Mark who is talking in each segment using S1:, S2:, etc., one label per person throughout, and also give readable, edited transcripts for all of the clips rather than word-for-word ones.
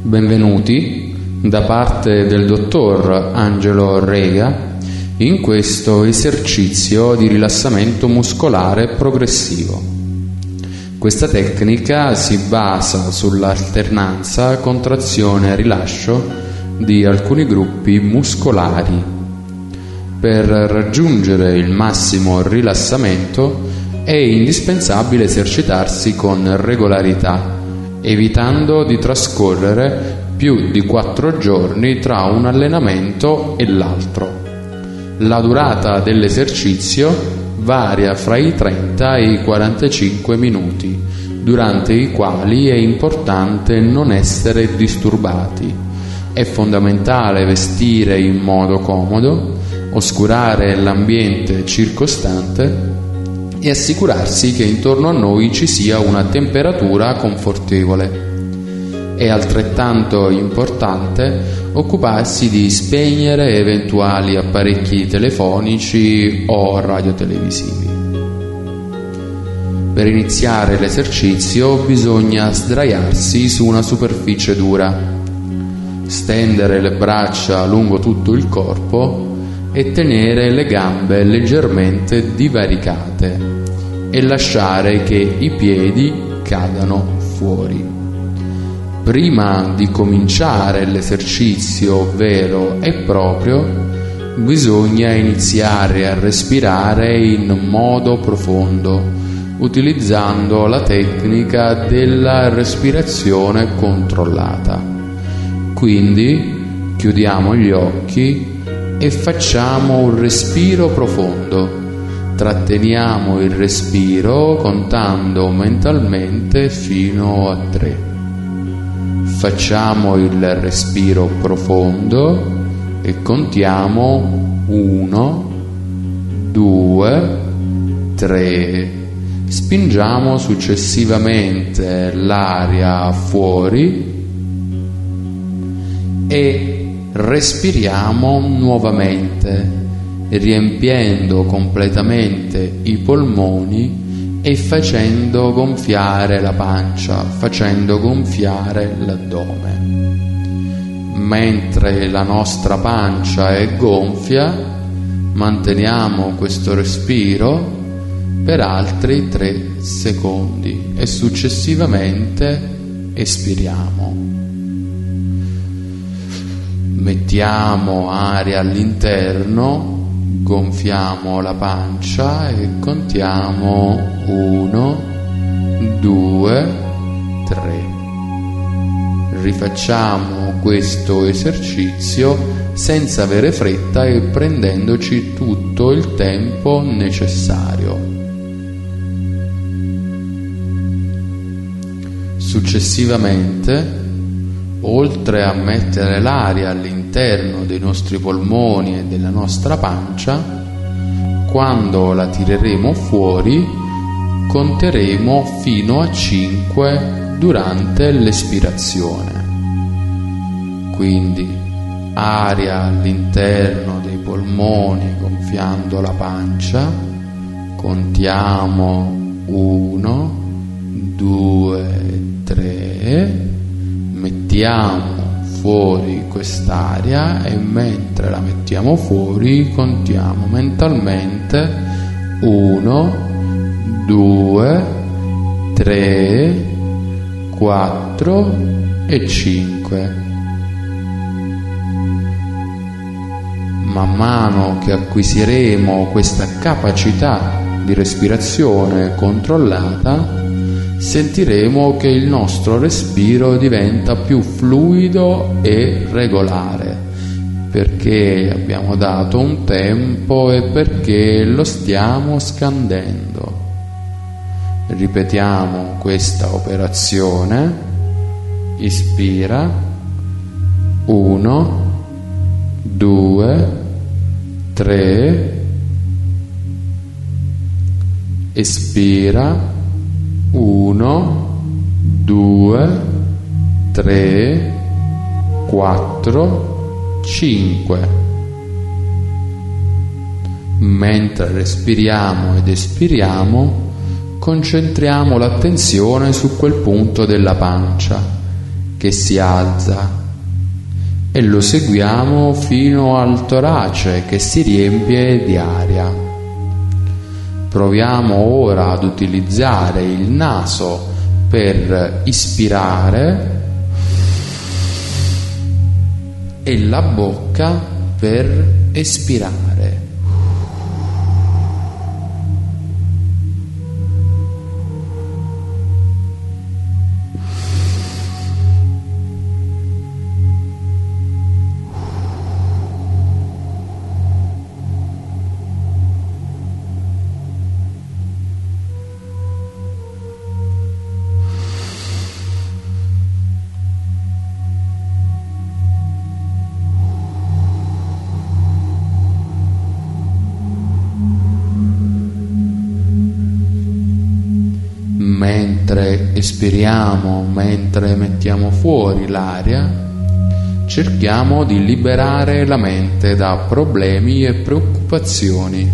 S1: Benvenuti da parte del dottor Angelo Rega in questo esercizio di rilassamento muscolare progressivo. Questa tecnica si basa sull'alternanza contrazione-rilascio di alcuni gruppi muscolari. Per raggiungere il massimo rilassamento è indispensabile esercitarsi con regolarità, evitando di trascorrere più di 4 giorni tra un allenamento e l'altro. La durata dell'esercizio varia fra i 30 e i 45 minuti, durante i quali è importante non essere disturbati. È fondamentale vestire in modo comodo, oscurare l'ambiente circostante e assicurarsi che intorno a noi ci sia una temperatura confortevole. È altrettanto importante occuparsi di spegnere eventuali apparecchi telefonici o radiotelevisivi. Per iniziare l'esercizio bisogna sdraiarsi su una superficie dura, stendere le braccia lungo tutto il corpo e tenere le gambe leggermente divaricate e lasciare che i piedi cadano fuori. Prima di cominciare l'esercizio vero e proprio, bisogna iniziare a respirare in modo profondo, utilizzando la tecnica della respirazione controllata. Quindi chiudiamo gli occhi e facciamo un respiro profondo. Tratteniamo il respiro contando mentalmente fino a 3. Facciamo il respiro profondo e contiamo 1, 2, 3. Spingiamo successivamente l'aria fuori e respiriamo nuovamente, riempiendo completamente i polmoni e facendo gonfiare la pancia, facendo gonfiare l'addome. Mentre la nostra pancia è gonfia, manteniamo questo respiro per altri 3 secondi e successivamente espiriamo. Mettiamo aria all'interno, gonfiamo la pancia e contiamo 1, 2, 3. Rifacciamo questo esercizio senza avere fretta e prendendoci tutto il tempo necessario. Successivamente, oltre a mettere l'aria all'interno dei nostri polmoni e della nostra pancia, quando la tireremo fuori, conteremo fino a 5 durante l'espirazione. Quindi aria all'interno dei polmoni gonfiando la pancia, contiamo 1, 2, 3. Mettiamo fuori quest'aria e mentre la mettiamo fuori contiamo mentalmente 1, 2, 3, 4 e 5. Man mano che acquisiremo questa capacità di respirazione controllata, sentiremo che il nostro respiro diventa più fluido e regolare, perché abbiamo dato un tempo e perché lo stiamo scandendo. Ripetiamo questa operazione. Ispira. 1, 2, 3. Espira. 1, 2, 3, 4, 5. Mentre respiriamo ed espiriamo, concentriamo l'attenzione su quel punto della pancia che si alza e lo seguiamo fino al torace che si riempie di aria. Proviamo ora ad utilizzare il naso per ispirare e la bocca per espirare. Mentre espiriamo, mentre mettiamo fuori l'aria, cerchiamo di liberare la mente da problemi e preoccupazioni.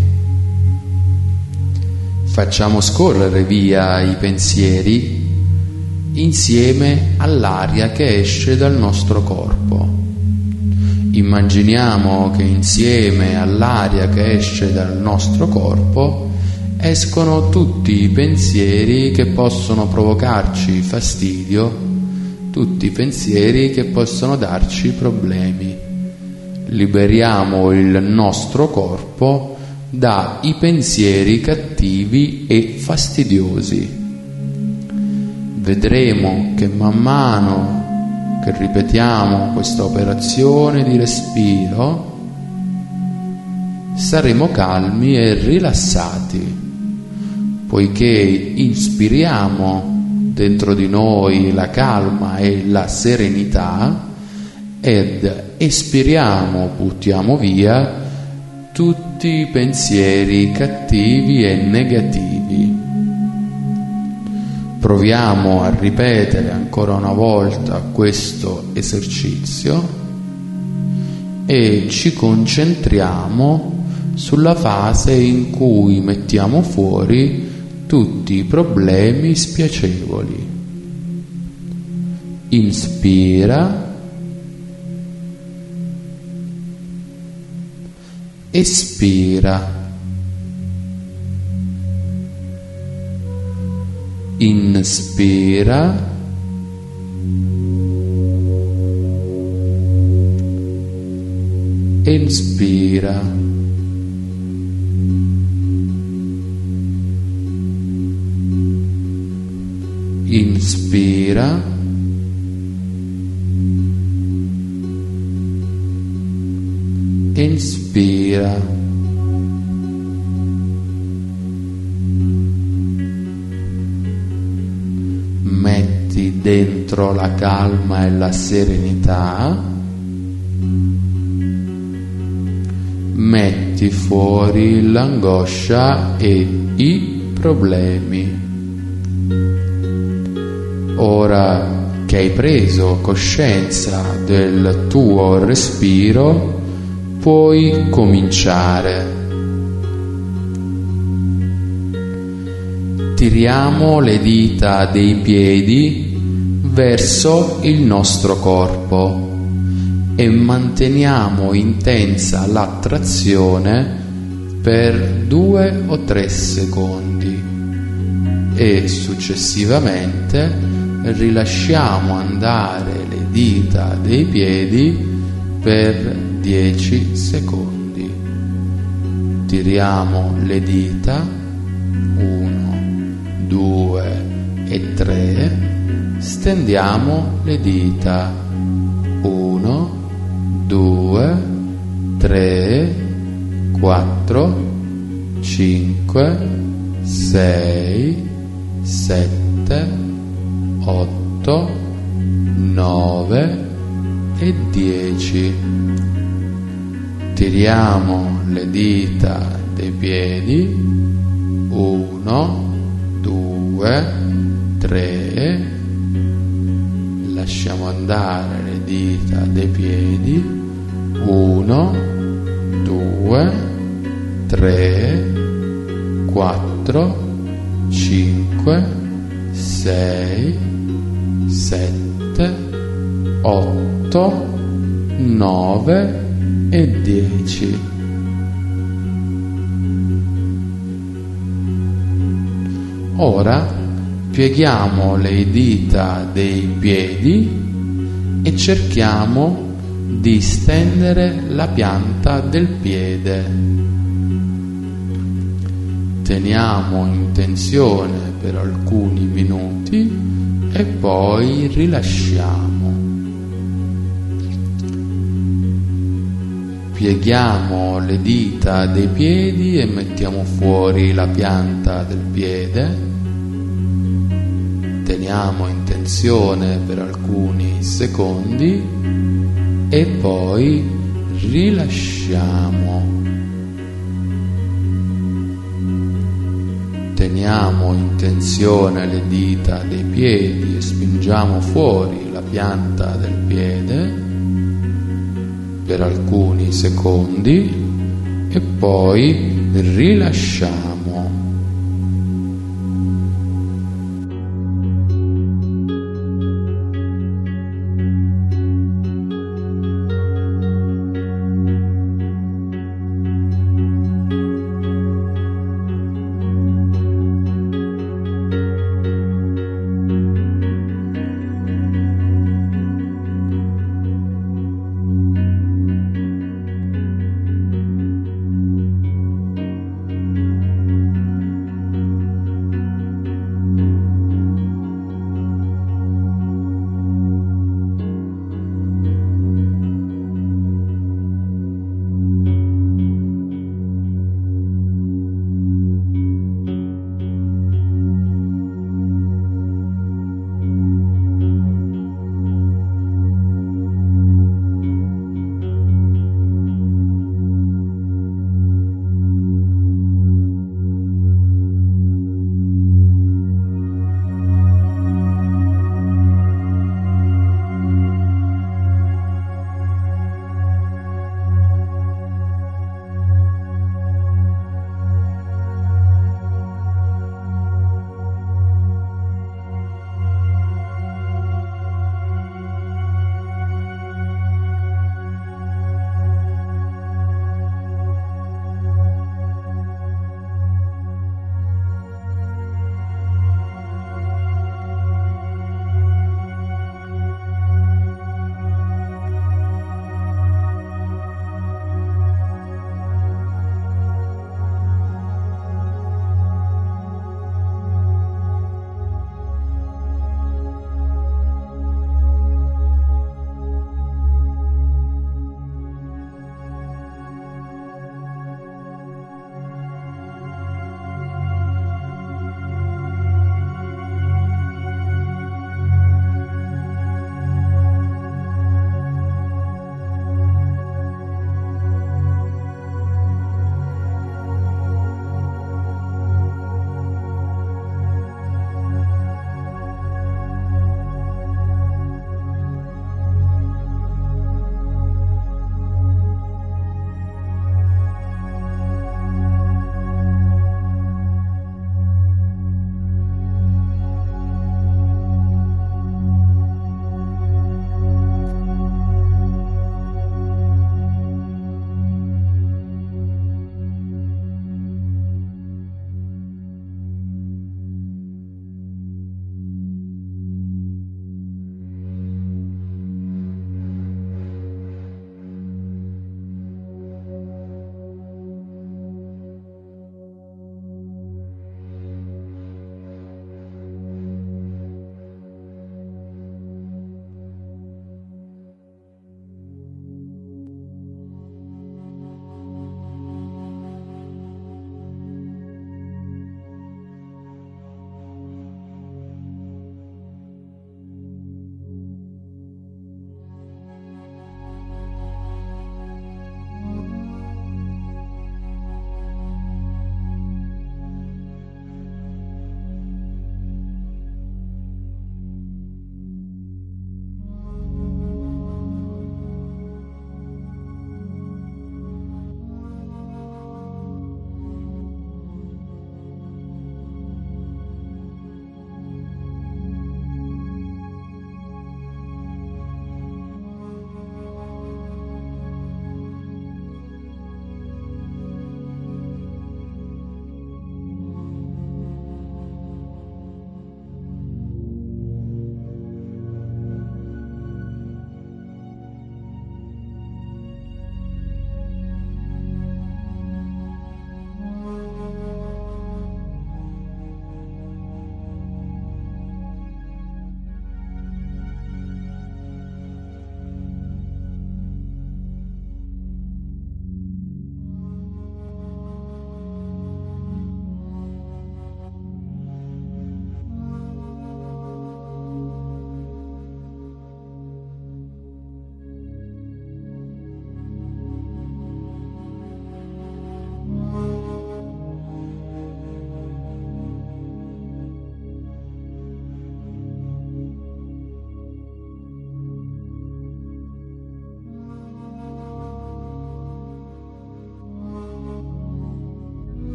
S1: Facciamo scorrere via i pensieri insieme all'aria che esce dal nostro corpo. Immaginiamo che insieme all'aria che esce dal nostro corpo escono tutti i pensieri che possono provocarci fastidio, tutti i pensieri che possono darci problemi. Liberiamo il nostro corpo dai pensieri cattivi e fastidiosi. Vedremo che man mano che ripetiamo questa operazione di respiro saremo calmi e rilassati, poiché inspiriamo dentro di noi la calma e la serenità ed espiriamo, buttiamo via tutti i pensieri cattivi e negativi. Proviamo a ripetere ancora una volta questo esercizio e ci concentriamo sulla fase in cui mettiamo fuori tutti i problemi spiacevoli. Inspira, espira, inspira, espira. Inspira, inspira, metti dentro la calma e la serenità, metti fuori l'angoscia e i problemi. Ora che hai preso coscienza del tuo respiro, puoi cominciare. Tiriamo le dita dei piedi verso il nostro corpo e manteniamo intensa l'attrazione per 2 o 3 secondi e successivamente rilasciamo andare le dita dei piedi per 10 secondi. Tiriamo le dita 1, 2 e 3, stendiamo le dita 1, 2, 3, 4, 5, 6, 7, 8, 9 e 10. Tiriamo le dita dei piedi 1, 2, 3, lasciamo andare le dita dei piedi 1, 2, 3, 4, 5, 6, 7, 8, 9 e 10. Ora pieghiamo le dita dei piedi e cerchiamo di stendere la pianta del piede. Teniamo in tensione per alcuni minuti e poi rilasciamo. Pieghiamo le dita dei piedi e mettiamo fuori la pianta del piede. Teniamo in tensione per alcuni secondi e poi rilasciamo. Teniamo in tensione le dita dei piedi e spingiamo fuori la pianta del piede per alcuni secondi e poi rilasciamo.